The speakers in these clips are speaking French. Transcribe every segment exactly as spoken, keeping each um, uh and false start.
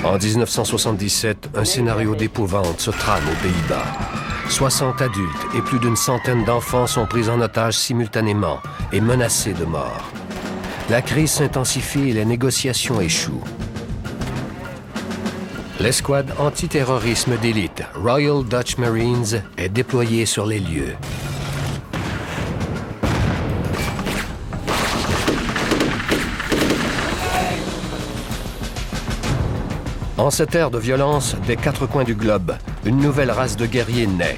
En dix-neuf cent soixante-dix-sept, un scénario d'épouvante se trame aux Pays-Bas. soixante adultes et plus d'une centaine d'enfants sont pris en otage simultanément et menacés de mort. La crise s'intensifie et les négociations échouent. L'escouade antiterrorisme d'élite Royal Dutch Marines est déployée sur les lieux. En cette ère de violence, des quatre coins du globe, une nouvelle race de guerriers naît.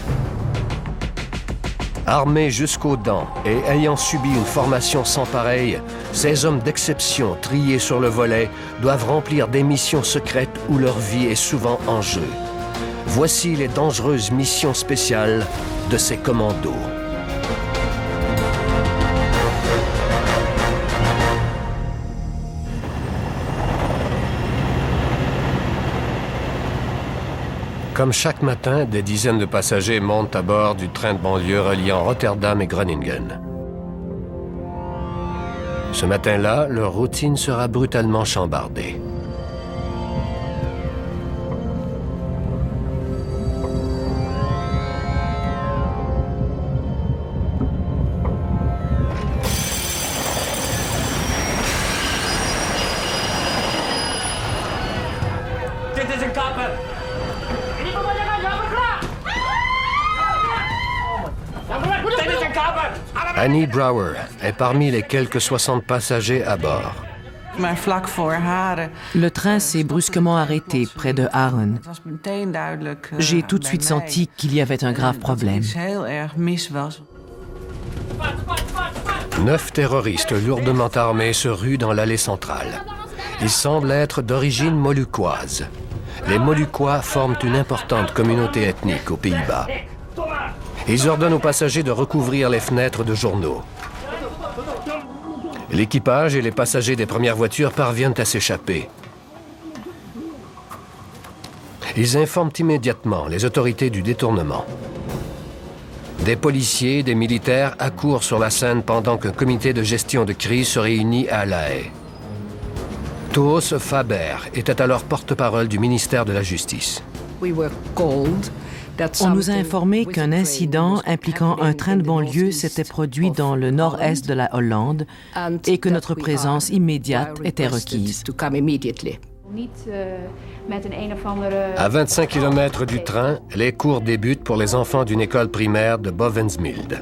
Armés jusqu'aux dents et ayant subi une formation sans pareille, ces hommes d'exception triés sur le volet doivent remplir des missions secrètes où leur vie est souvent en jeu. Voici les dangereuses missions spéciales de ces commandos. Comme chaque matin, des dizaines de passagers montent à bord du train de banlieue reliant Rotterdam et Groningen. Ce matin-là, leur routine sera brutalement chambardée. Annie Brouwer est parmi les quelques soixante passagers à bord. Le train s'est brusquement arrêté près de Haren. J'ai tout de suite senti qu'il y avait un grave problème. Neuf terroristes lourdement armés se ruent dans l'allée centrale. Ils semblent être d'origine moluccoise. Les Moluccois forment une importante communauté ethnique aux Pays-Bas. Ils ordonnent aux passagers de recouvrir les fenêtres de journaux. L'équipage et les passagers des premières voitures parviennent à s'échapper. Ils informent immédiatement les autorités du détournement. Des policiers, des militaires accourent sur la scène pendant qu'un comité de gestion de crise se réunit à La Haye. Toos Faber était alors porte-parole du ministère de la Justice. On nous a informé qu'un incident impliquant un train de banlieue s'était produit dans le nord-est de la Hollande et que notre présence immédiate était requise. À vingt-cinq kilomètres du train, les cours débutent pour les enfants d'une école primaire de Bovensmild.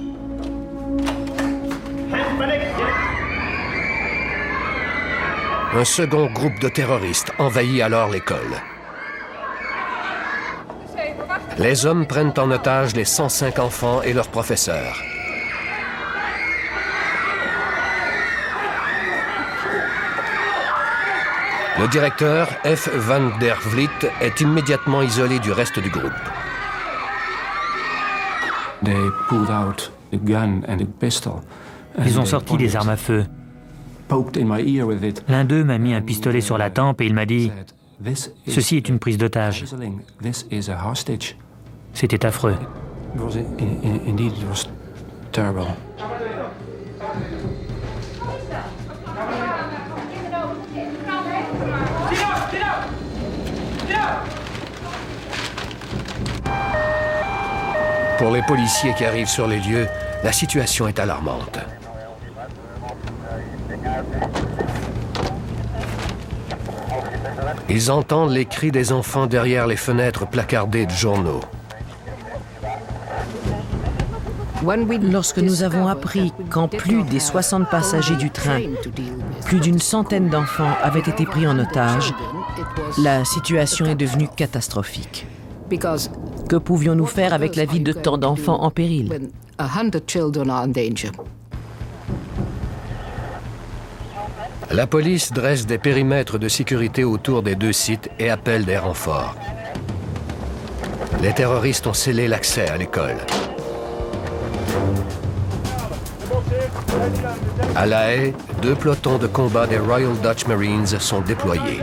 Un second groupe de terroristes envahit alors l'école. Les hommes prennent en otage les cent cinq enfants et leurs professeurs. Le directeur, F. van der Vliet, est immédiatement isolé du reste du groupe. Ils ont sorti des armes à feu. L'un d'eux m'a mis un pistolet sur la tempe et il m'a dit « Ceci est une prise d'otage ». C'était affreux. Pour les policiers qui arrivent sur les lieux, la situation est alarmante. Ils entendent les cris des enfants derrière les fenêtres placardées de journaux. Lorsque nous avons appris qu'en plus des soixante passagers du train, plus d'une centaine d'enfants avaient été pris en otage, la situation est devenue catastrophique. Que pouvions-nous faire avec la vie de tant d'enfants en péril? La police dresse des périmètres de sécurité autour des deux sites et appelle des renforts. Les terroristes ont scellé l'accès à l'école. À La Haye, deux pelotons de combat des Royal Dutch Marines sont déployés.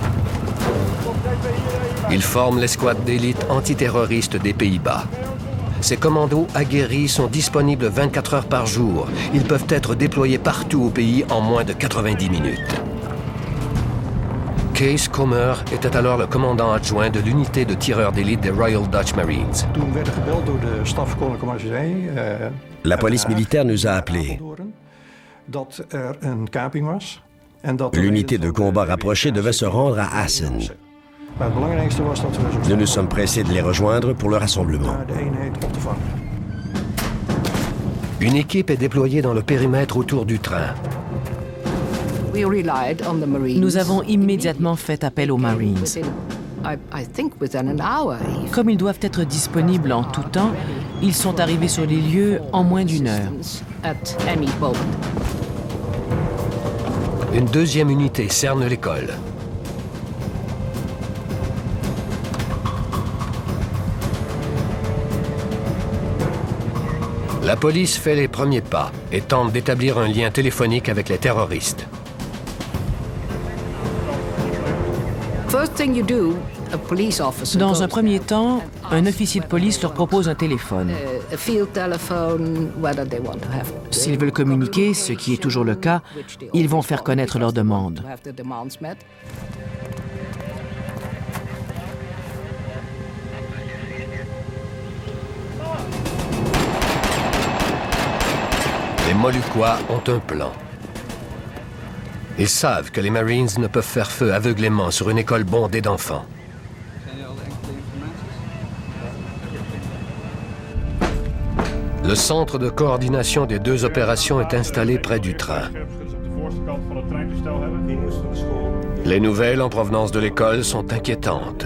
Ils forment l'escouade d'élite antiterroriste des Pays-Bas. Ces commandos aguerris sont disponibles vingt-quatre heures par jour. Ils peuvent être déployés partout au pays en moins de quatre-vingt-dix minutes. Kees Kommer était alors le commandant adjoint de l'unité de tireurs d'élite des Royal Dutch Marines. La police militaire nous a appelés. L'unité de combat rapprochée devait se rendre à Assen. Nous nous sommes pressés de les rejoindre pour le rassemblement. Une équipe est déployée dans le périmètre autour du train. Nous avons immédiatement fait appel aux Marines. Comme ils doivent être disponibles en tout temps, ils sont arrivés sur les lieux en moins d'une heure. Une deuxième unité cerne l'école. La police fait les premiers pas et tente d'établir un lien téléphonique avec les terroristes. Dans un premier temps, un officier de police leur propose un téléphone. S'ils veulent communiquer, ce qui est toujours le cas, ils vont faire connaître leur demande. Les Moluquois ont un plan. Ils savent que les Marines ne peuvent faire feu aveuglément sur une école bondée d'enfants. Le centre de coordination des deux opérations est installé près du train. Les nouvelles en provenance de l'école sont inquiétantes.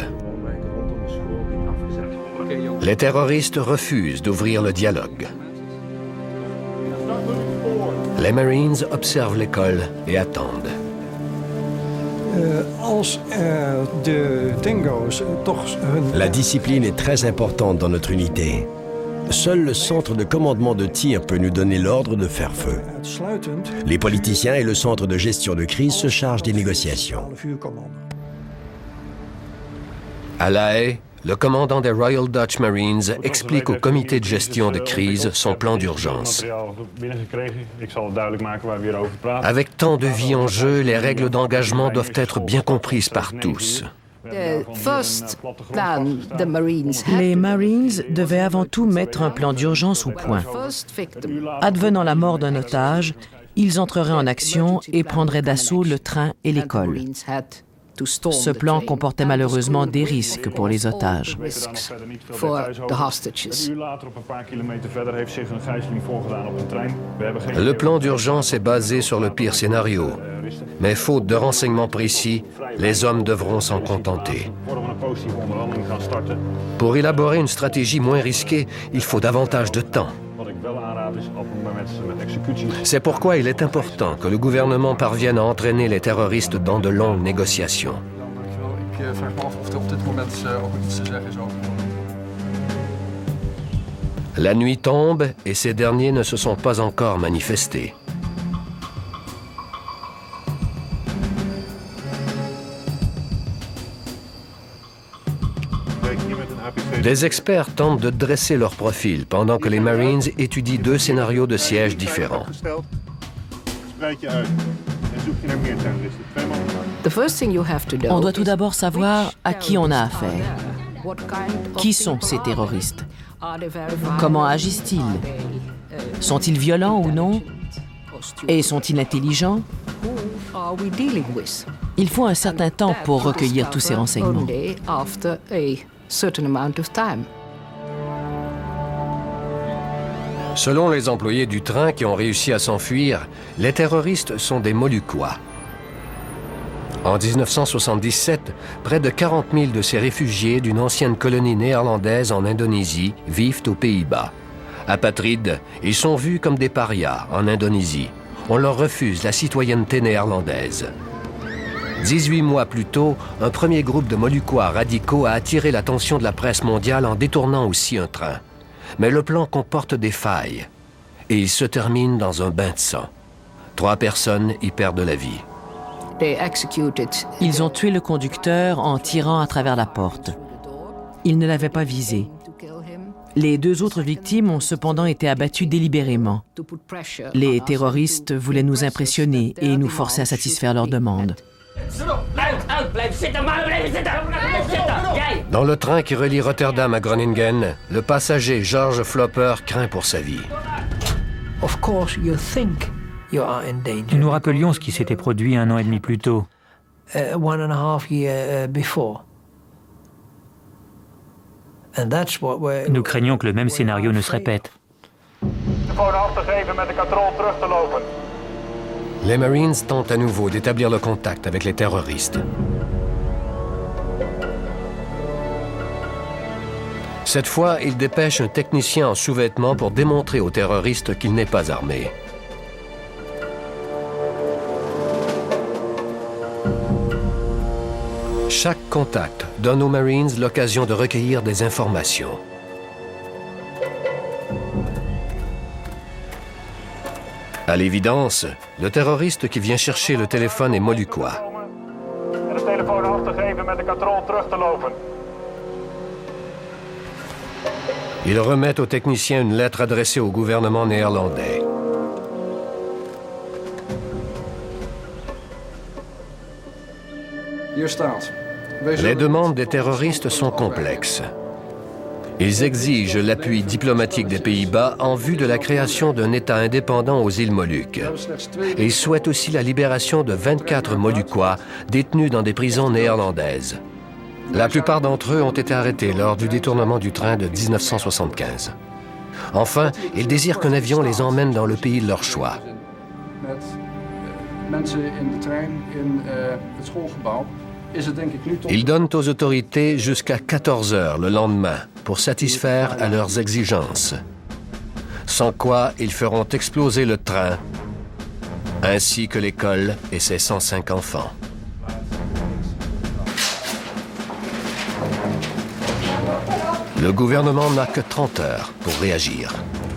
Les terroristes refusent d'ouvrir le dialogue. Les Marines observent l'école et attendent. La discipline est très importante dans notre unité. Seul le centre de commandement de tir peut nous donner l'ordre de faire feu. Les politiciens et le centre de gestion de crise se chargent des négociations. À La Haye, le commandant des Royal Dutch Marines explique au comité de gestion de crise son plan d'urgence. Avec tant de vie en jeu, les règles d'engagement doivent être bien comprises par tous. Les Marines devaient avant tout mettre un plan d'urgence au point. Advenant la mort d'un otage, ils entreraient en action et prendraient d'assaut le train et l'école. Ce plan comportait malheureusement des risques pour les otages. Le plan d'urgence est basé sur le pire scénario. Mais faute de renseignements précis, les hommes devront s'en contenter. Pour élaborer une stratégie moins risquée, il faut davantage de temps. C'est pourquoi il est important que le gouvernement parvienne à entraîner les terroristes dans de longues négociations. La nuit tombe et ces derniers ne se sont pas encore manifestés. Des experts tentent de dresser leur profil pendant que les Marines étudient deux scénarios de siège différents. On doit tout d'abord savoir à qui on a affaire. Qui sont ces terroristes? Comment agissent-ils? Sont-ils violents ou non? Et sont-ils intelligents? Il faut un certain temps pour recueillir tous ces renseignements. Selon les employés du train qui ont réussi à s'enfuir, les terroristes sont des Moluquois. En mille neuf cent soixante-dix-sept, près de quarante mille de ces réfugiés d'une ancienne colonie néerlandaise en Indonésie vivent aux Pays-Bas. Apatrides, ils sont vus comme des parias en Indonésie. On leur refuse la citoyenneté néerlandaise. dix-huit mois plus tôt, un premier groupe de Moluquois radicaux a attiré l'attention de la presse mondiale en détournant aussi un train. Mais le plan comporte des failles et il se termine dans un bain de sang. Trois personnes y perdent la vie. Ils ont tué le conducteur en tirant à travers la porte. Ils ne l'avaient pas visé. Les deux autres victimes ont cependant été abattues délibérément. Les terroristes voulaient nous impressionner et nous forcer à satisfaire leurs demandes. Dans le train qui relie Rotterdam à Groningen, le passager George Flopper craint pour sa vie. Nous nous rappelions ce qui s'était produit un an et demi plus tôt. Nous craignons que le même scénario ne se répète. Les Marines tentent à nouveau d'établir le contact avec les terroristes. Cette fois, ils dépêchent un technicien en sous-vêtements pour démontrer aux terroristes qu'il n'est pas armé. Chaque contact donne aux Marines l'occasion de recueillir des informations. À l'évidence, le terroriste qui vient chercher le téléphone est Moluccois. Il remet au technicien une lettre adressée au gouvernement néerlandais. Les demandes des terroristes sont complexes. Ils exigent l'appui diplomatique des Pays-Bas en vue de la création d'un État indépendant aux îles Moluques. Et ils souhaitent aussi la libération de vingt-quatre Moluccois détenus dans des prisons néerlandaises. La plupart d'entre eux ont été arrêtés lors du détournement du train de mille neuf cent soixante-quinze. Enfin, ils désirent qu'un avion les emmène dans le pays de leur choix. Ils donnent aux autorités jusqu'à quatorze heures le lendemain pour satisfaire à leurs exigences. Sans quoi, ils feront exploser le train, ainsi que l'école et ses cent cinq enfants. Le gouvernement n'a que trente heures pour réagir.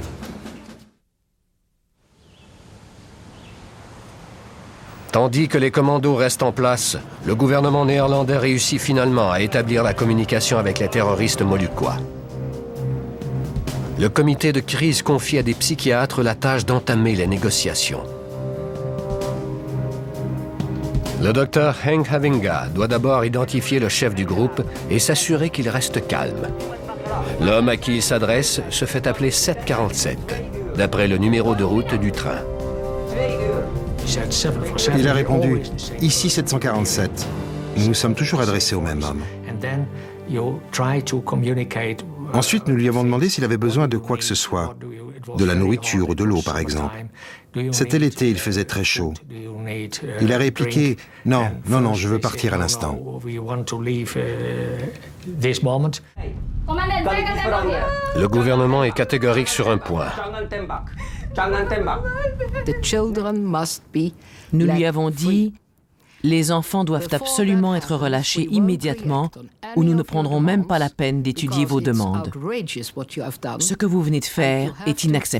Tandis que les commandos restent en place, le gouvernement néerlandais réussit finalement à établir la communication avec les terroristes moluccois. Le comité de crise confie à des psychiatres la tâche d'entamer les négociations. Le docteur Henk Havinga doit d'abord identifier le chef du groupe et s'assurer qu'il reste calme. L'homme à qui il s'adresse se fait appeler sept quarante-sept, d'après le numéro de route du train. Il a répondu « Ici sept cent quarante-sept ». Nous nous sommes toujours adressés au même homme. Ensuite, nous lui avons demandé s'il avait besoin de quoi que ce soit, de la nourriture ou de l'eau par exemple. C'était l'été, il faisait très chaud. Il a répliqué « Non, non, non, je veux partir à l'instant ». Le gouvernement est catégorique sur un point. Nous lui avons dit « Les enfants doivent absolument être relâchés immédiatement ou nous ne prendrons même pas la peine d'étudier vos demandes. Ce que vous venez de faire est inacceptable. »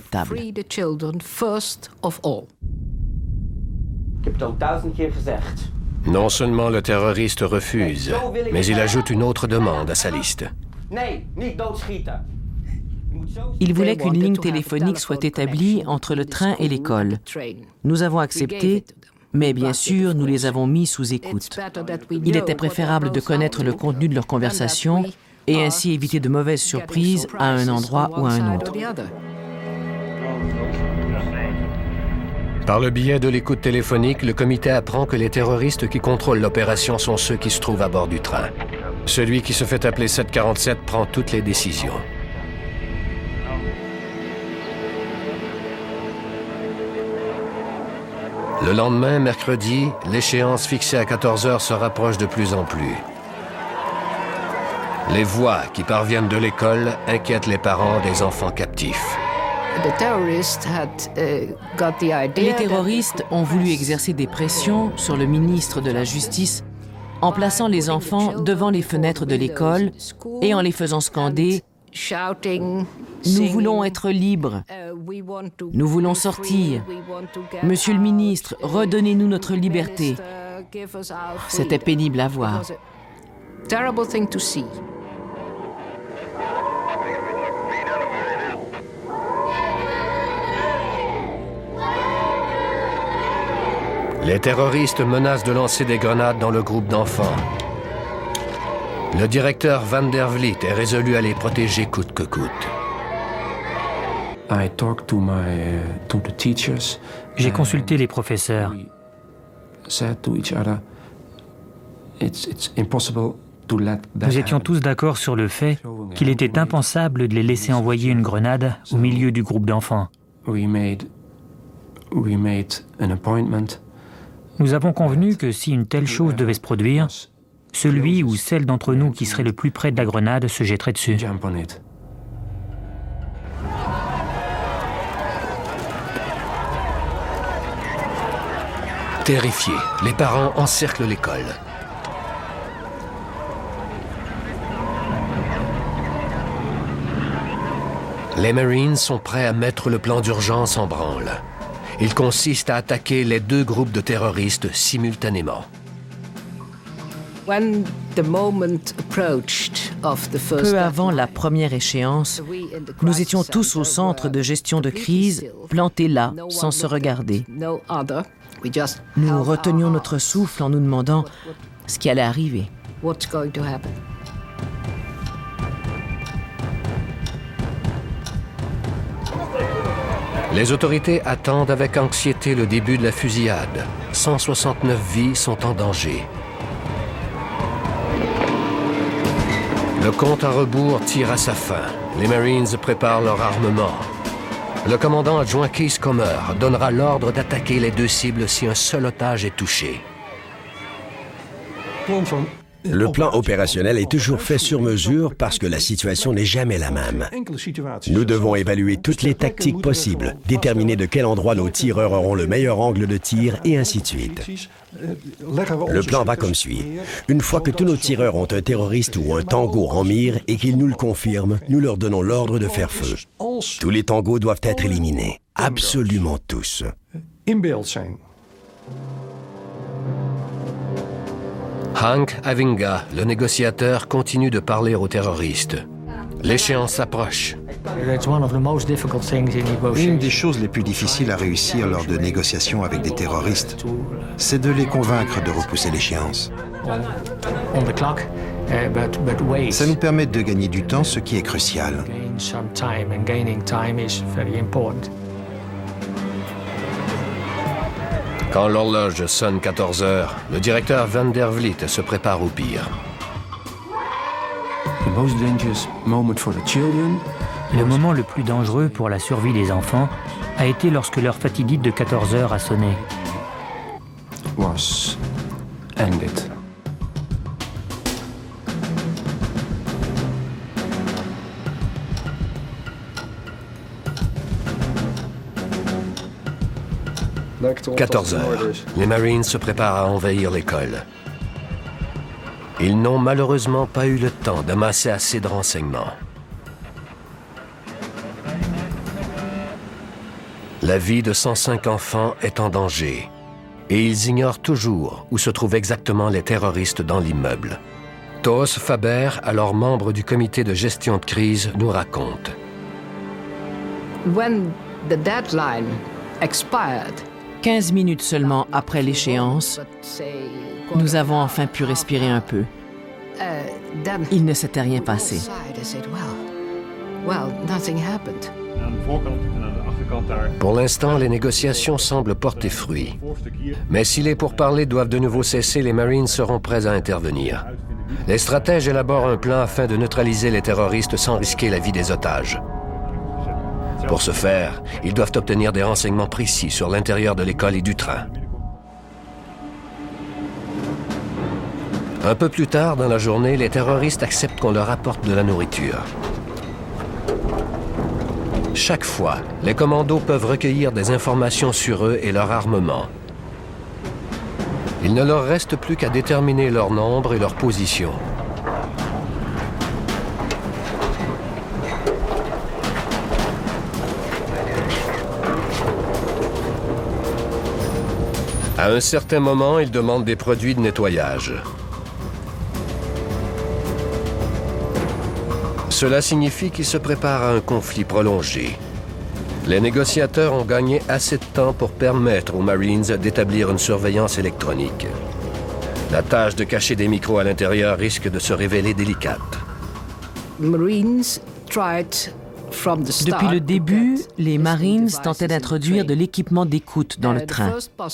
Non seulement le terroriste refuse, mais il ajoute une autre demande à sa liste. Il voulait qu'une ligne téléphonique soit établie entre le train et l'école. Nous avons accepté, mais bien sûr, nous les avons mis sous écoute. Il était préférable de connaître le contenu de leur conversation et ainsi éviter de mauvaises surprises à un endroit ou à un autre. Par le biais de l'écoute téléphonique, le comité apprend que les terroristes qui contrôlent l'opération sont ceux qui se trouvent à bord du train. Celui qui se fait appeler sept quarante-sept prend toutes les décisions. Le lendemain, mercredi, l'échéance fixée à quatorze heures se rapproche de plus en plus. Les voix qui parviennent de l'école inquiètent les parents des enfants captifs. Les terroristes ont voulu exercer des pressions sur le ministre de la Justice en plaçant les enfants devant les fenêtres de l'école et en les faisant scander « Nous voulons être libres. Nous voulons sortir. Monsieur le ministre, redonnez-nous notre liberté. » C'était pénible à voir. Les terroristes menacent de lancer des grenades dans le groupe d'enfants. Le directeur Van der Vliet est résolu à les protéger coûte que coûte. J'ai consulté les professeurs. Nous étions tous d'accord sur le fait qu'il était impensable de les laisser envoyer une grenade au milieu du groupe d'enfants. Nous avons convenu que si une telle chose devait se produire, celui ou celle d'entre nous qui serait le plus près de la grenade se jetterait dessus. Terrifiés, les parents encerclent l'école. Les Marines sont prêts à mettre le plan d'urgence en branle. Il consiste à attaquer les deux groupes de terroristes simultanément. Peu avant la première échéance, nous étions tous au centre de gestion de crise, plantés là, sans se regarder. Nous retenions notre souffle en nous demandant ce qui allait arriver. Les autorités attendent avec anxiété le début de la fusillade. cent soixante-neuf vies sont en danger. Le compte à rebours tire à sa fin. Les Marines préparent leur armement. Le commandant adjoint Keith Comer donnera l'ordre d'attaquer les deux cibles si un seul otage est touché. Le plan opérationnel est toujours fait sur mesure parce que la situation n'est jamais la même. Nous devons évaluer toutes les tactiques possibles, déterminer de quel endroit nos tireurs auront le meilleur angle de tir et ainsi de suite. Le plan va comme suit. Une fois que tous nos tireurs ont un terroriste ou un tango en mire et qu'ils nous le confirment, nous leur donnons l'ordre de faire feu. Tous les tangos doivent être éliminés. Absolument tous. Hank Avinga, le négociateur, continue de parler aux terroristes. L'échéance s'approche. Une des choses les plus difficiles à réussir lors de négociations avec des terroristes, c'est de les convaincre de repousser l'échéance. Ça nous permet de gagner du temps, ce qui est crucial. Quand l'horloge sonne quatorze heures, le directeur Van der Vliet se prépare au pire. Le moment le plus dangereux pour la survie des enfants a été lorsque l'heure fatidique de quatorze heures a sonné. quatorze heures. Les Marines se préparent à envahir l'école. Ils n'ont malheureusement pas eu le temps d'amasser assez de renseignements. La vie de cent cinq enfants est en danger. Et ils ignorent toujours où se trouvent exactement les terroristes dans l'immeuble. Toos Faber, alors membre du comité de gestion de crise, nous raconte. When the deadline expired, quinze minutes seulement après l'échéance, nous avons enfin pu respirer un peu. Il ne s'était rien passé. Pour l'instant, les négociations semblent porter fruit. Mais si les pourparlers doivent de nouveau cesser, les Marines seront prêts à intervenir. Les stratèges élaborent un plan afin de neutraliser les terroristes sans risquer la vie des otages. Pour ce faire, ils doivent obtenir des renseignements précis sur l'intérieur de l'école et du train. Un peu plus tard dans la journée, les terroristes acceptent qu'on leur apporte de la nourriture. Chaque fois, les commandos peuvent recueillir des informations sur eux et leur armement. Il ne leur reste plus qu'à déterminer leur nombre et leur position. À un certain moment, ils demandent des produits de nettoyage. Cela signifie qu'ils se préparent à un conflit prolongé. Les négociateurs ont gagné assez de temps pour permettre aux Marines d'établir une surveillance électronique. La tâche de cacher des micros à l'intérieur risque de se révéler délicate. Depuis le début, les Marines tentaient d'introduire de l'équipement d'écoute dans le train.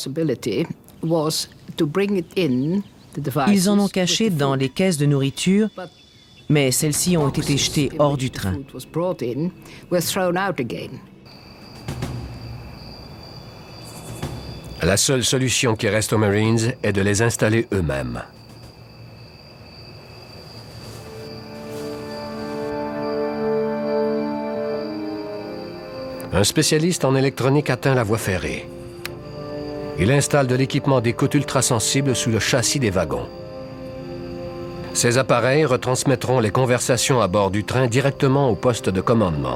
Ils en ont caché dans les caisses de nourriture, mais celles-ci ont été jetées hors du train. La seule solution qui reste aux Marines est de les installer eux-mêmes. Un spécialiste en électronique atteint la voie ferrée. Il installe de l'équipement d'écoute ultrasensible sous le châssis des wagons. Ces appareils retransmettront les conversations à bord du train directement au poste de commandement.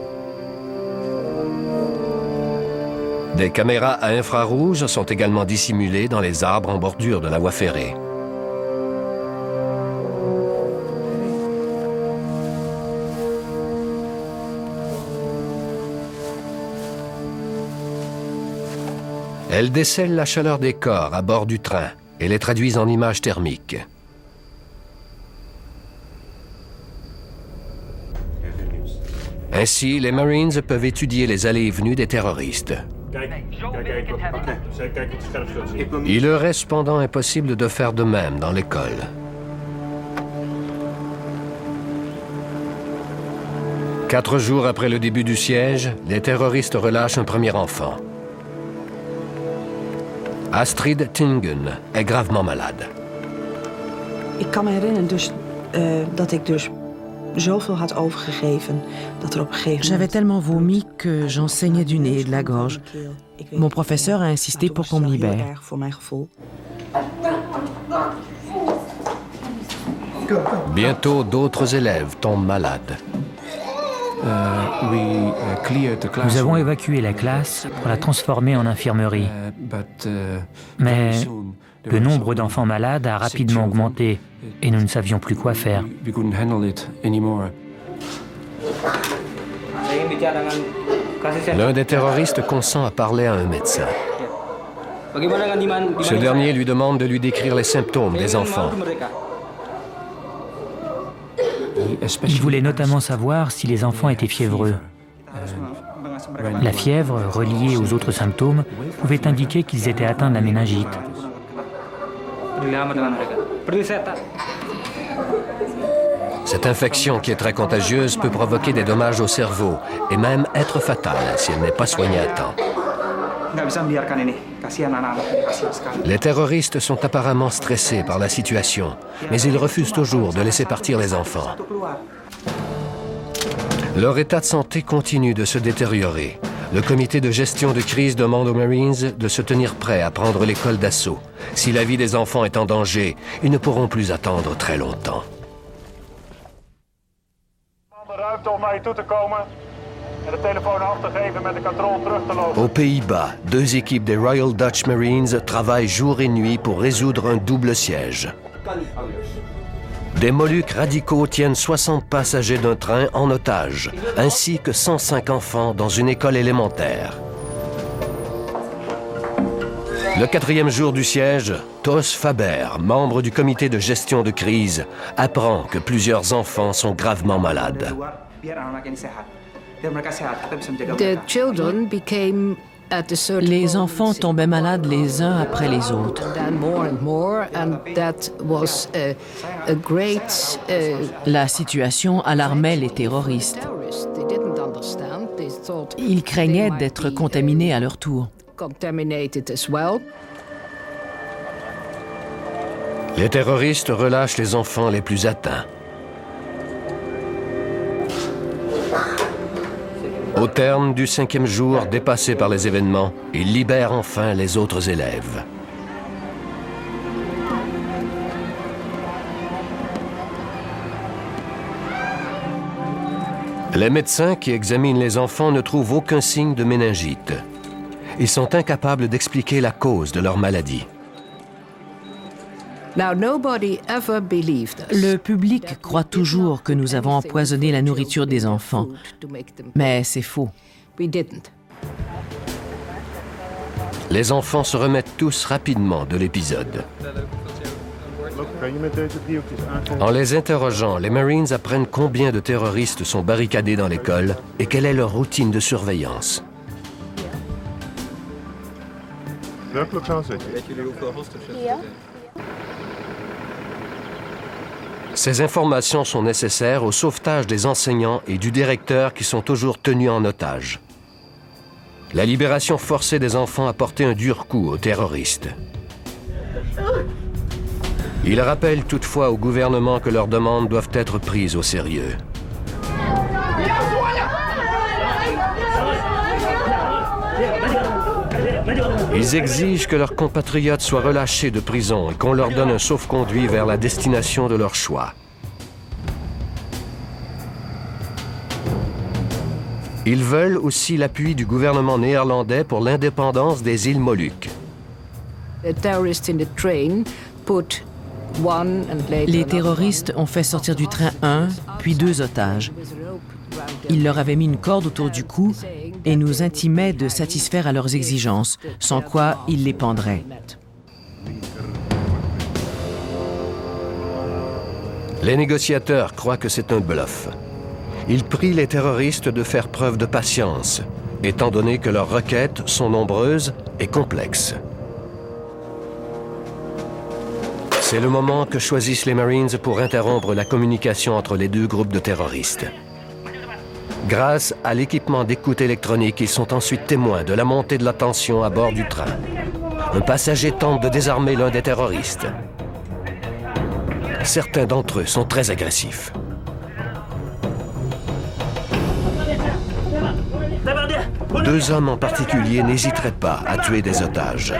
Des caméras à infrarouge sont également dissimulées dans les arbres en bordure de la voie ferrée. Elles décèlent la chaleur des corps à bord du train et les traduisent en images thermiques. Ainsi, les Marines peuvent étudier les allées et venues des terroristes. Il leur est cependant impossible de faire de même dans l'école. Quatre jours après le début du siège, les terroristes relâchent un premier enfant. Astrid Tingen est gravement malade. Ik kan me herinneren dus, uh, dat ik dus zoveel had overgegeven dat er op een gegeven moment... J'avais tellement vomi que j'en saignais du nez et de la gorge. Mon professeur a insisté pour qu'on me libère. Bientôt, d'autres élèves tombent malades. Nous avons évacué la classe pour la transformer en infirmerie. Mais le nombre d'enfants malades a rapidement augmenté et nous ne savions plus quoi faire. L'un des terroristes consent à parler à un médecin. Ce dernier lui demande de lui décrire les symptômes des enfants. Il voulait notamment savoir si les enfants étaient fiévreux. La fièvre, reliée aux autres symptômes, pouvait indiquer qu'ils étaient atteints de la méningite. Cette infection, qui est très contagieuse, peut provoquer des dommages au cerveau et même être fatale si elle n'est pas soignée à temps. Les terroristes sont apparemment stressés par la situation, mais ils refusent toujours de laisser partir les enfants. Leur état de santé continue de se détériorer. Le comité de gestion de crise demande aux Marines de se tenir prêts à prendre l'école d'assaut. Si la vie des enfants est en danger, ils ne pourront plus attendre très longtemps. Aux Pays-Bas, deux équipes des Royal Dutch Marines travaillent jour et nuit pour résoudre un double siège. Des Moluques radicaux tiennent soixante passagers d'un train en otage, ainsi que cent cinq enfants dans une école élémentaire. Le quatrième jour du siège, Tos Faber, membre du comité de gestion de crise, apprend que plusieurs enfants sont gravement malades. Les enfants tombaient malades les uns après les autres. La situation alarmait les terroristes. Ils craignaient d'être contaminés à leur tour. Les terroristes relâchent les enfants les plus atteints. Au terme du cinquième jour, dépassés par les événements, ils libèrent enfin les autres élèves. Les médecins qui examinent les enfants ne trouvent aucun signe de méningite. Ils sont incapables d'expliquer la cause de leur maladie. Le public croit toujours que nous avons empoisonné la nourriture des enfants, mais c'est faux. Les enfants se remettent tous rapidement de l'épisode. En les interrogeant, les Marines apprennent combien de terroristes sont barricadés dans l'école et quelle est leur routine de surveillance. Ces informations sont nécessaires au sauvetage des enseignants et du directeur qui sont toujours tenus en otage. La libération forcée des enfants a porté un dur coup aux terroristes. Ils rappellent toutefois au gouvernement que leurs demandes doivent être prises au sérieux. Ils exigent que leurs compatriotes soient relâchés de prison et qu'on leur donne un sauf-conduit vers la destination de leur choix. Ils veulent aussi l'appui du gouvernement néerlandais pour l'indépendance des îles Moluques. Les terroristes ont fait sortir du train un, puis deux otages. Ils leur avaient mis une corde autour du cou et nous intimaient de satisfaire à leurs exigences, sans quoi ils les pendraient. Les négociateurs croient que c'est un bluff. Ils prient les terroristes de faire preuve de patience, étant donné que leurs requêtes sont nombreuses et complexes. C'est le moment que choisissent les Marines pour interrompre la communication entre les deux groupes de terroristes. Grâce à l'équipement d'écoute électronique, ils sont ensuite témoins de la montée de la tension à bord du train. Un passager tente de désarmer l'un des terroristes. Certains d'entre eux sont très agressifs. Deux hommes en particulier n'hésiteraient pas à tuer des otages.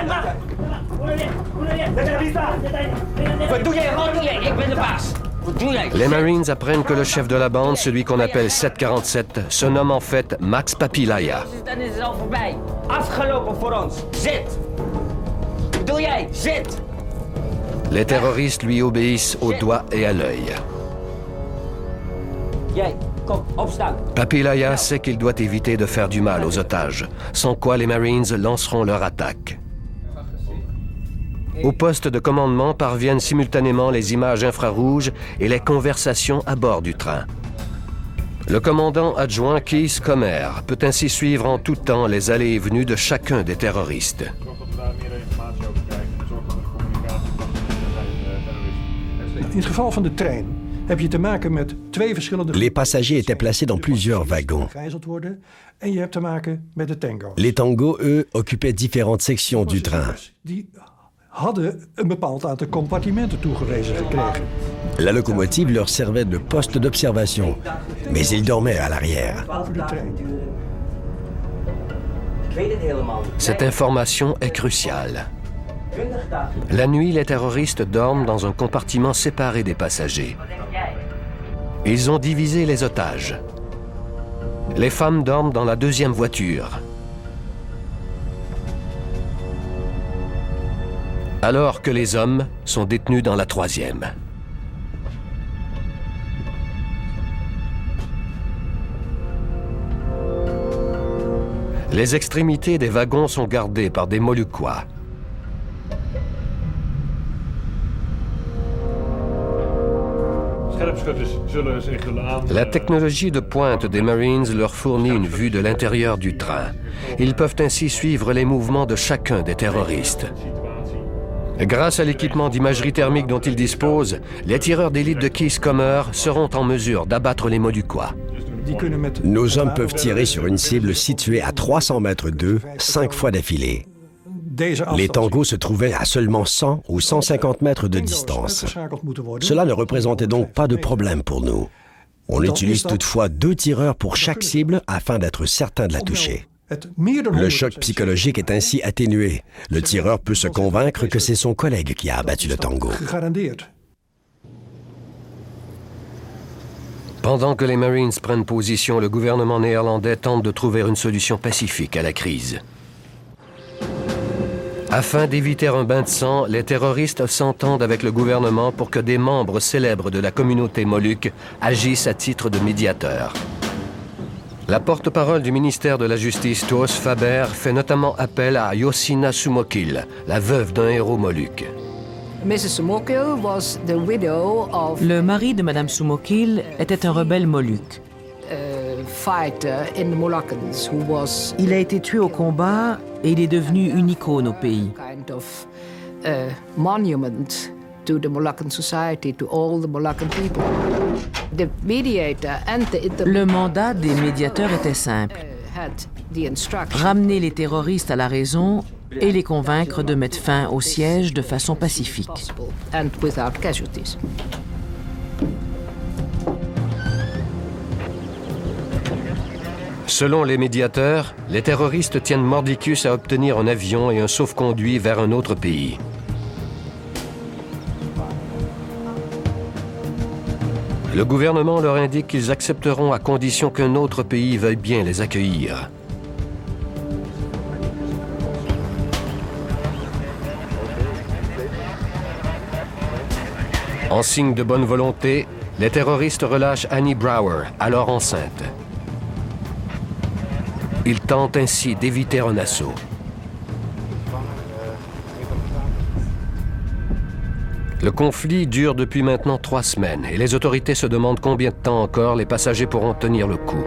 Les Marines apprennent que le chef de la bande, celui qu'on appelle sept quarante-sept, se nomme en fait Max Papilaya. Les terroristes lui obéissent au doigt et à l'œil. Papilaya sait qu'il doit éviter de faire du mal aux otages, sans quoi les Marines lanceront leur attaque. Au poste de commandement parviennent simultanément les images infrarouges et les conversations à bord du train. Le commandant adjoint Kees Comer peut ainsi suivre en tout temps les allées et venues de chacun des terroristes. Les passagers étaient placés dans plusieurs wagons. Les tangos, eux, occupaient différentes sections du train. La locomotive leur servait de poste d'observation, mais ils dormaient à l'arrière. Cette information est cruciale. La nuit, les terroristes dorment dans un compartiment séparé des passagers. Ils ont divisé les otages. Les femmes dorment dans la deuxième voiture. Alors que les hommes sont détenus dans la troisième. Les extrémités des wagons sont gardées par des Moluquois. La technologie de pointe des Marines leur fournit une vue de l'intérieur du train. Ils peuvent ainsi suivre les mouvements de chacun des terroristes. Grâce à l'équipement d'imagerie thermique dont ils disposent, les tireurs d'élite de Kees Comer seront en mesure d'abattre les Moluquois. Nos hommes peuvent tirer sur une cible située à trois cents mètres d'eux, cinq fois d'affilée. Les tangos se trouvaient à seulement cent ou cent cinquante mètres de distance. Cela ne représentait donc pas de problème pour nous. On utilise toutefois deux tireurs pour chaque cible afin d'être certain de la toucher. Le choc psychologique est ainsi atténué. Le tireur peut se convaincre que c'est son collègue qui a abattu le tango. Pendant que les Marines prennent position, le gouvernement néerlandais tente de trouver une solution pacifique à la crise. Afin d'éviter un bain de sang, les terroristes s'entendent avec le gouvernement pour que des membres célèbres de la communauté moluque agissent à titre de médiateurs. La porte-parole du ministère de la Justice, Toos Faber, fait notamment appel à Yossina Soumokil, la veuve d'un héros moluque. Le mari de Madame Soumokil était un rebelle moluque. Il a été tué au combat et il est devenu une icône au pays. To the Moluccan society, to all the Moluccan people. The mediator and the Le mandat des médiateurs était simple. had the instruction Ramener les terroristes à la raison et les convaincre de mettre fin au siège de façon pacifique. possible and without casualties. Selon les médiateurs, les terroristes tiennent Mordicus à obtenir un avion et un sauf-conduit vers un autre pays. Le gouvernement leur indique qu'ils accepteront à condition qu'un autre pays veuille bien les accueillir. En signe de bonne volonté, les terroristes relâchent Annie Brower, alors enceinte. Ils tentent ainsi d'éviter un assaut. Le conflit dure depuis maintenant trois semaines et les autorités se demandent combien de temps encore les passagers pourront tenir le coup.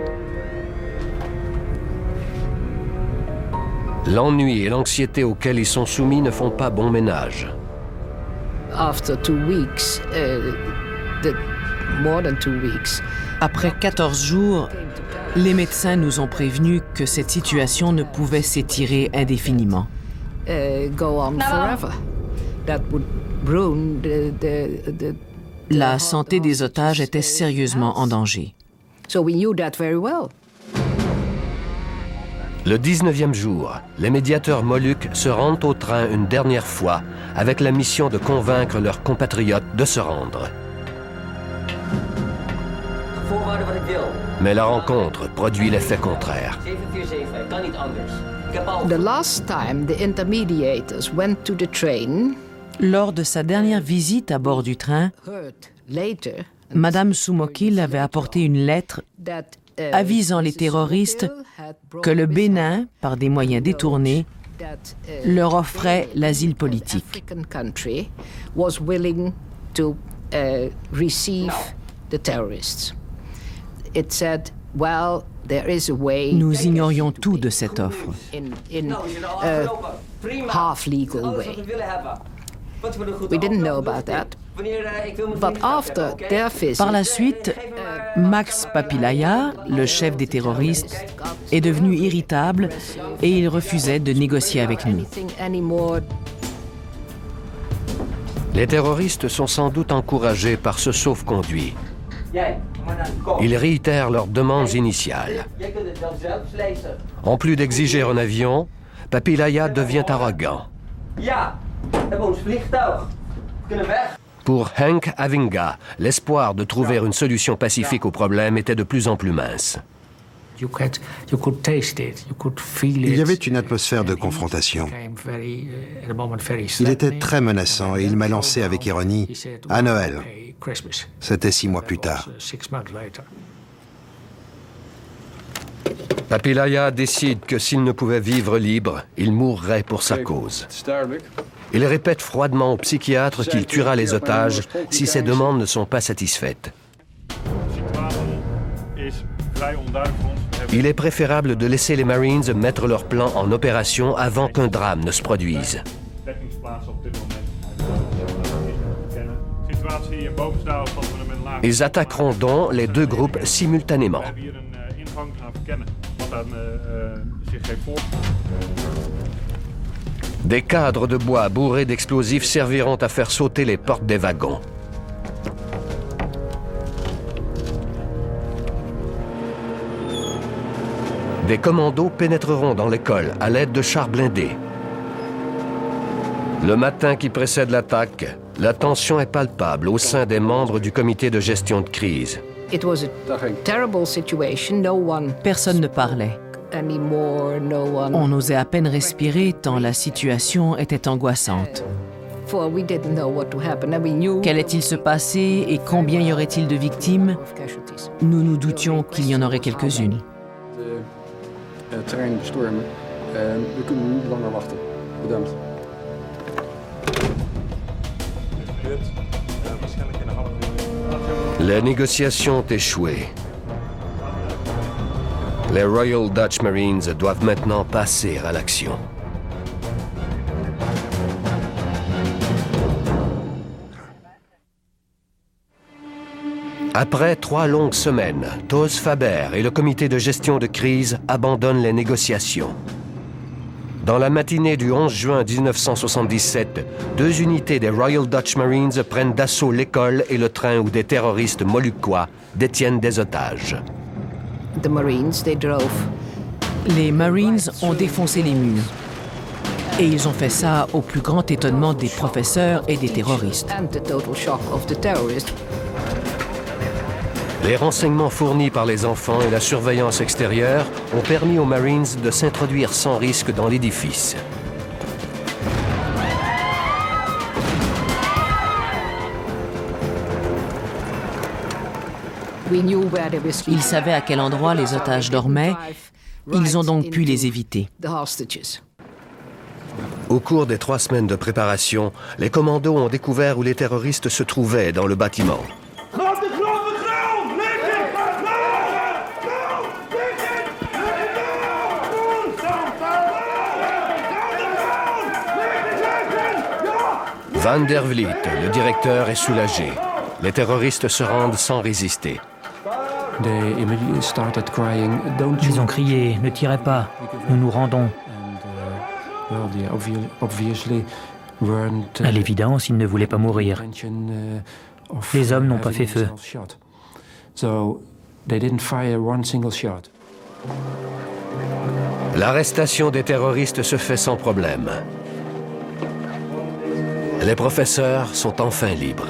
L'ennui et l'anxiété auxquels ils sont soumis ne font pas bon ménage. After two weeks, uh, the, more than two weeks, Après quatorze jours, les médecins nous ont prévenus que cette situation ne pouvait s'étirer indéfiniment. uh, go on forever. That would ruin the, the, the, La santé des otages était sérieusement en danger. So we knew that very well. Le dix-neuvième jour, les médiateurs moluques se rendent au train une dernière fois avec la mission de convaincre leurs compatriotes de se rendre. Mais la rencontre produit l'effet contraire. The last time the intermediators went to the train, Lors de sa dernière visite à bord du train, heard later Madame Soumokil avait apporté une lettre that uh, avisant les Missus terroristes Soumokil had brought que le with Bénin, par des moyens détournés, that, uh, leur offrait l'asile politique. African country was willing to uh, receive the terrorists. It said, well, there is a way. Nous ignorions tout de cette offre. in in a half legal way. We didn't know about that. But after their visit, Par la suite, Max Papilaya, le chef des terroristes, est devenu irritable et il refusait de négocier avec nous. anything anymore. Les terroristes sont sans doute encouragés par ce sauf-conduit. Ils réitèrent leurs demandes initiales. En plus d'exiger un avion, Papilaya devient arrogant. Pour Henk Avinga, l'espoir de trouver une solution pacifique au problème était de plus en plus mince. Il y avait une atmosphère de confrontation. Il était très menaçant et il m'a lancé avec ironie « à Noël ». C'était six mois plus tard. Papilaya décide que s'il ne pouvait vivre libre, il mourrait pour sa cause. Il répète froidement au psychiatre qu'il tuera les otages si ses demandes ne sont pas satisfaites. Il est préférable de laisser les Marines mettre leur plan en opération avant qu'un drame ne se produise. Ils attaqueront donc les deux groupes simultanément. Des cadres de bois bourrés d'explosifs serviront à faire sauter les portes des wagons. Des commandos pénétreront dans l'école à l'aide de chars blindés. Le matin qui précède l'attaque, la tension est palpable au sein des membres du comité de gestion de crise. It was a terrible situation. No one Personne ne parlait. anymore. No one. On osait à peine respirer tant la situation était angoissante. For we didn't know what to happen, and we knew Qu'allait-il se passer et combien y aurait-il de victimes? of casualties. Nous nous doutions qu'il y en aurait quelques-unes. het terrein bestormen. We kunnen niet langer wachten. Bedankt. Les négociations ont échoué. Les Royal Dutch Marines doivent maintenant passer à l'action. Après trois longues semaines, Toos Faber et le comité de gestion de crise abandonnent les négociations. Dans la matinée du onze juin mille neuf cent soixante-dix-sept, deux unités des Royal Dutch Marines prennent d'assaut l'école et le train où des terroristes moluccois détiennent des otages. The Marines, they drove. Les Marines ont défoncé les murs. Et ils ont fait ça au plus grand étonnement des professeurs et des terroristes. And the total shock of the terrorists. Les renseignements fournis par les enfants et la surveillance extérieure ont permis aux Marines de s'introduire sans risque dans l'édifice. Ils savaient à quel endroit les otages dormaient. Ils ont donc pu les éviter. Au cours des trois semaines de préparation, les commandos ont découvert où les terroristes se trouvaient dans le bâtiment. Van der Vliet, le directeur, est soulagé. Les terroristes se rendent sans résister. Ils ont crié « Ne tirez pas, nous nous rendons ». À l'évidence, ils ne voulaient pas mourir. Les hommes n'ont pas fait feu. L'arrestation des terroristes se fait sans problème. Les professeurs sont enfin libres.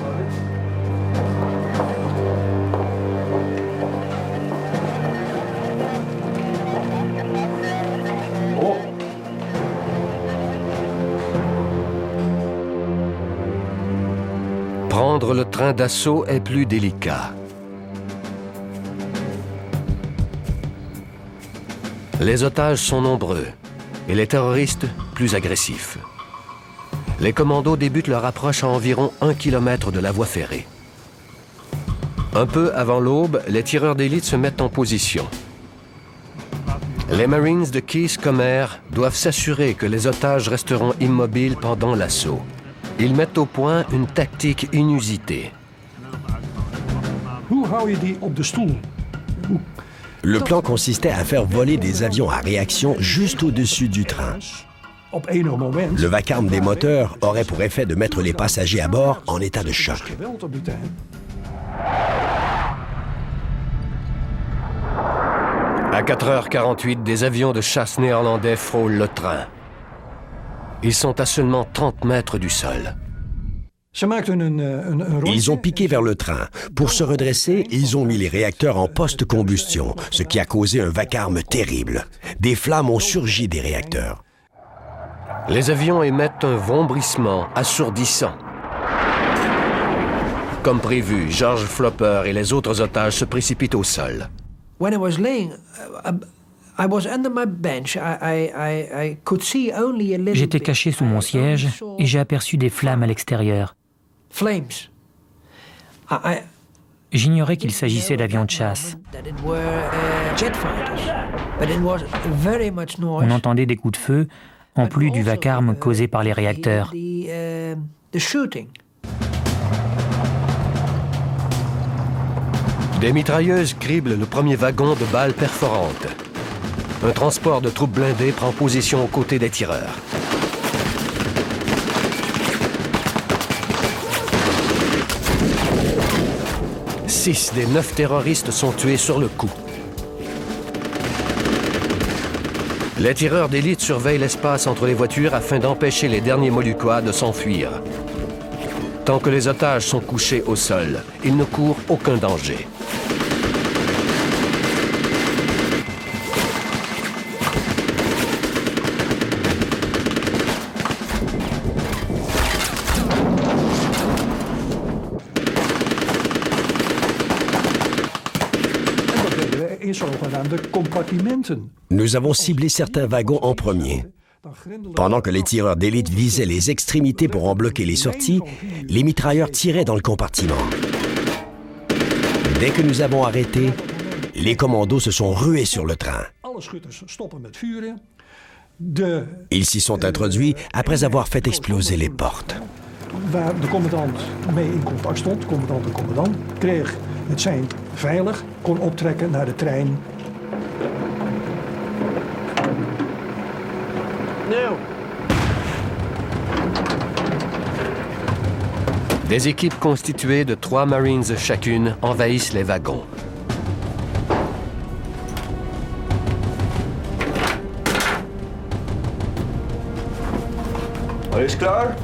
Prendre le train d'assaut est plus délicat. Les otages sont nombreux et les terroristes plus agressifs. Les commandos débutent leur approche à environ un kilomètre de la voie ferrée. Un peu avant l'aube, les tireurs d'élite se mettent en position. Les Marines de Keys-Comer doivent s'assurer que les otages resteront immobiles pendant l'assaut. Ils mettent au point une tactique inusitée. Le plan consistait à faire voler des avions à réaction juste au-dessus du train. Le vacarme des moteurs aurait pour effet de mettre les passagers à bord en état de choc. À quatre heures quarante-huit, des avions de chasse néerlandais frôlent le train. Ils sont à seulement trente mètres du sol. Ils ont piqué vers le train. Pour se redresser, ils ont mis les réacteurs en post-combustion, ce qui a causé un vacarme terrible. Des flammes ont surgi des réacteurs. Les avions émettent un vombrissement assourdissant. Comme prévu, George Flopper et les autres otages se précipitent au sol. J'étais caché sous mon siège et j'ai aperçu des flammes à l'extérieur. J'ignorais qu'il s'agissait d'avions de chasse. On entendait des coups de feu, en plus du vacarme causé par les réacteurs. Des mitrailleuses criblent le premier wagon de balles perforantes. Un transport de troupes blindées prend position aux côtés des tireurs. Six des neuf terroristes sont tués sur le coup. Les tireurs d'élite surveillent l'espace entre les voitures afin d'empêcher les derniers Moluccois de s'enfuir. Tant que les otages sont couchés au sol, ils ne courent aucun danger. Nous avons ciblé certains wagons en premier. Pendant que les tireurs d'élite visaient les extrémités pour en bloquer les sorties, les mitrailleurs tiraient dans le compartiment. Dès que nous avons arrêté, les commandos se sont rués sur le train. Ils s'y sont introduits après avoir fait exploser les portes. Waar de commandant mee in contact stond, de commandant de commandant, kreeg het sein veilig, kon optrekken naar de trein. Des équipes constituées de trois Marines chacune envahissent les wagons. Alles klaar?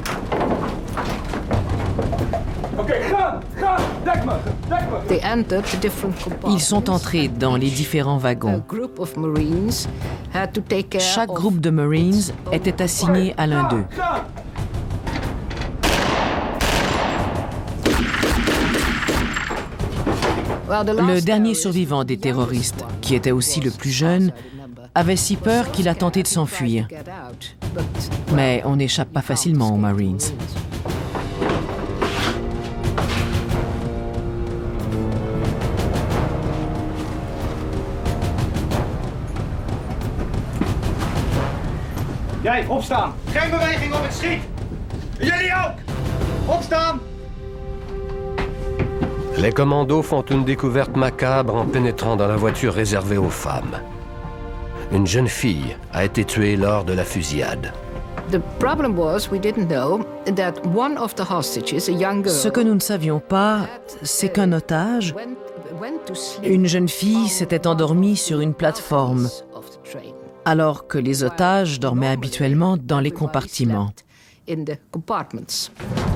Oké, ga, ga, dek me, dek me. They entered the different compartments. Ils sont entrés dans les différents A wagons. group of Marines had to take care Chaque of groupe de Marines était assigné à l'un d'eux. Ga! Well, the Le last dernier terrorist, survivant des terroristes, qui était aussi le plus jeune, avait si peur qu'il a tenté de s'enfuir. get out, but Mais on n'échappe pas facilement aux Marines. Jij, opstaan. Geen beweging of ik schiet. Jullie ook. Opstaan. Les commandos font une découverte macabre en pénétrant dans la voiture réservée aux femmes. Une jeune fille a été tuée lors de la fusillade. the problem was we didn't know that one of the hostages, a young girl, Ce que nous ne savions pas, c'est qu'un otage, went, went to sleep une jeune fille, s'était endormie sur une plateforme, of the train. alors que les otages dormaient habituellement dans les compartiments. In the compartments.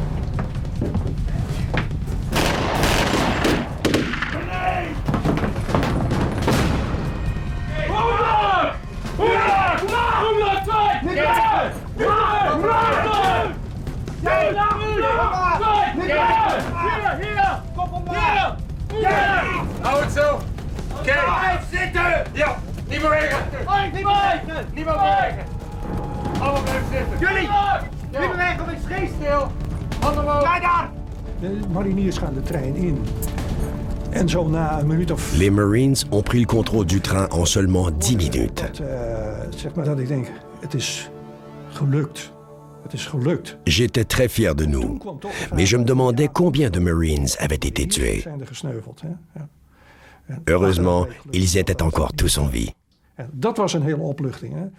Hou het zo. Oké. Blijf zitten. Ja. Niet bewegen. Niet bewegen. Niet bewegen. Allemaal blijven zitten. Jullie. Niet bewegen of ik schiet stil. Handen omhoog. Kijk daar. De mariniers gaan de trein in. En zo na een minuut of... Les Marines ont pris le contrôle du train en seulement dix minutes. Dat, uh, zeg maar dat ik denk, het is gelukt. Het is gelukt. J'étais très fier de nous, mais je me demandais combien de Marines avaient été tués. Zijn er gesneuveld. Hè? Ja. En Heureusement, ils étaient encore tous en vie. en dat was een hele opluchting. Hè?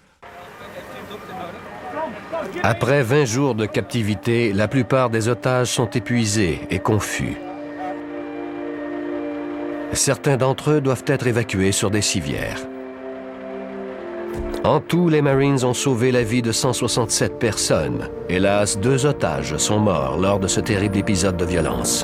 Après vingt jours de captivité, la plupart des otages sont épuisés et confus. Certains d'entre eux doivent être évacués sur des civières. En tout, les Marines ont sauvé la vie de cent soixante-sept personnes. Hélas, deux otages sont morts lors de ce terrible épisode de violence.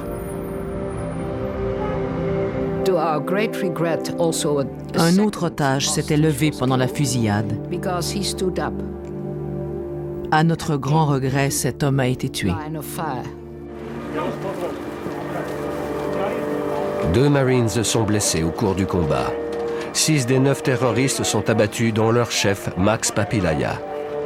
To our great regret, also a, a Un second autre otage s'était levé pendant la fusillade. because he stood up. À notre grand regret, cet homme a été tué. Line of fire. Deux Marines sont blessés au cours du combat. Six des neuf terroristes sont abattus, dont leur chef, Max Papilaya.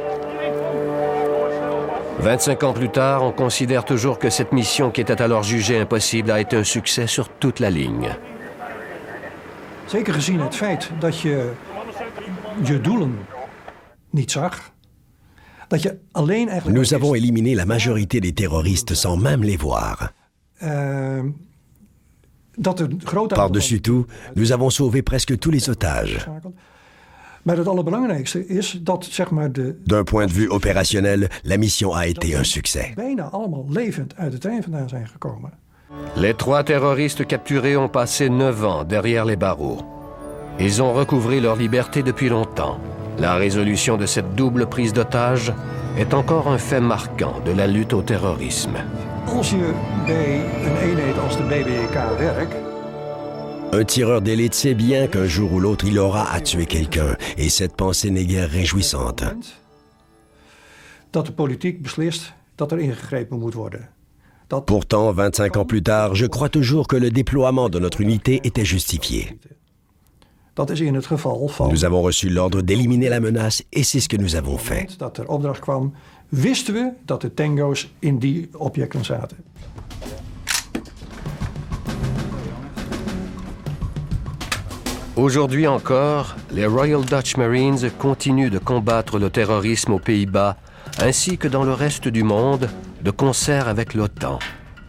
vingt-cinq ans plus tard, on considère toujours que cette mission, qui était alors jugée impossible, a été un succès sur toute la ligne. Zeker gezien het feit dat je je doelen niet zag. Dat je alleen eigenlijk... Nous avons éliminé la majorité des terroristes sans même les voir. Uh, dat er groot Par-dessus tout, nous avons sauvé presque tous les otages. Maar het allerbelangrijkste is dat, zeg maar, de... D'un point de vue opérationnel, la mission a été un succès. bijna allemaal levend uit de trein vandaan zijn gekomen. Les trois terroristes capturés ont passé neuf ans derrière les barreaux. Ils ont recouvré leur liberté depuis longtemps. La résolution de cette double prise d'otage est encore un fait marquant de la lutte au terrorisme. Als je bij een eenheid als de B B K werkt... Un tireur d'élite sait bien qu'un jour ou l'autre, il aura à tuer quelqu'un. Et cette pensée n'est guère réjouissante. dat de politiek beslist dat er ingegrepen moet worden. Dat... Pourtant, vingt-cinq ans plus tard, je crois toujours que le déploiement de notre unité était justifié. Dat is in het geval van... Nous avons reçu l'ordre d'éliminer la menace et c'est ce que nous avons fait. Dat er opdracht kwam, wisten we dat de tango's in die objecten zaten. Aujourd'hui encore, les Royal Dutch Marines continuent de combattre le terrorisme aux Pays-Bas, ainsi que dans le reste du monde, de concert avec l'OTAN.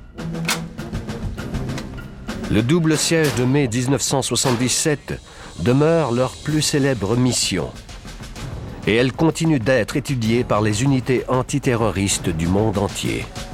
Le double siège de mai mille neuf cent soixante-dix-sept demeure leur plus célèbre mission. Et elle continue d'être étudiée par les unités antiterroristes du monde entier.